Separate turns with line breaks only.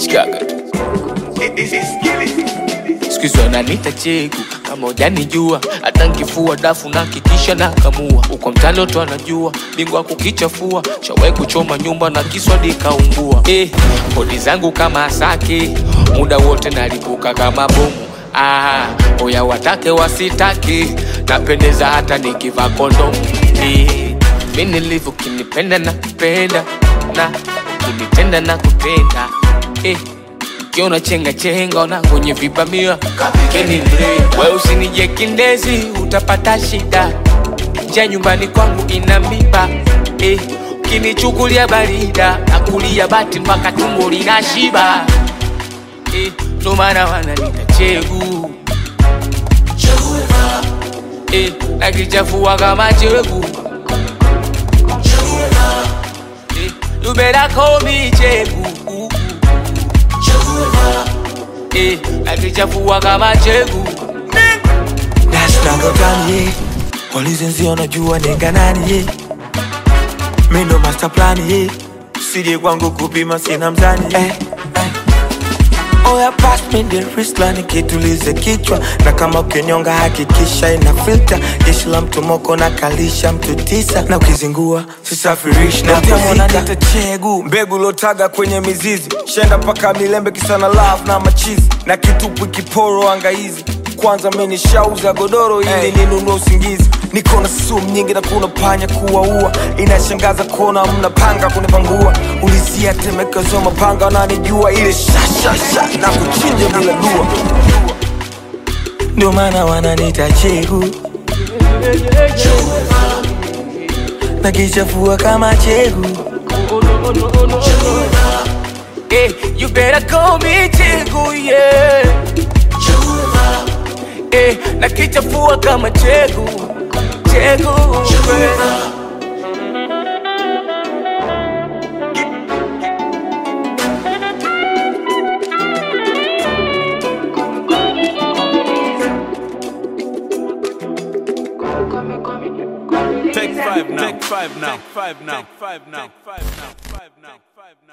Chicago. Siku hizi wananiita chegu, kama hujanijua hata nikifua dafu na kikisha na kamua. Uko mtani watu wanajua, bingwa kukichafua. Shawahi kuchoma nyumba na kiswadi kaungua. Bodi zangu kama asaki, muda wote nalipuka kama bomu. Oya watake wasitaki, napendeza hata nikivaa kondomu. Mimi nilivyo kinipenda na kupenda, na kinitenda na kupenda. Kiona chenga chenga ona kwenye vipamia kapikeni mre. Wewe usinije kindezi utapata shida. Njia nyumbani kwangu ina miba. Ukinichukulia barida nakulia bati mpaka tumbo linashiba. Ndo maana wananiita chegu. Nakichafua kama chegu. You better call me chegu. Nakichafua kama chegu.
That's not a plan, walizenzi wanajua nenga nani, mimi ndo master plan, sije kwangu kupima sina mzani. Oya pass me the wristline kitulize kichwa, na kama ukinyonga hakikisha ina filter. Jeshi la mtu moko na kalisha mtu tisa, na ukizingua sisafirishi na kuzika. Nita chegu, mbegu lotaga kwenye mizizi, shenda paka milembe kisana love na machizi, na kitupu kiporo angaizi. Kwanza mimi shauza godoro ili ninunue usingizi. Niko na sumu nyingi na kuna panya kuwaua. Inashangaza kuona mnapanga kunipangua. Ulizia temeka zo mapanga wananijua, ile sha na kuchinja bila dua. Ndio maana wananiita chegu. Nakichafua kama chegu.
You better call me chegu, yeah. Nakichafua kama chegu. Chegu.
Take five now. Take five now.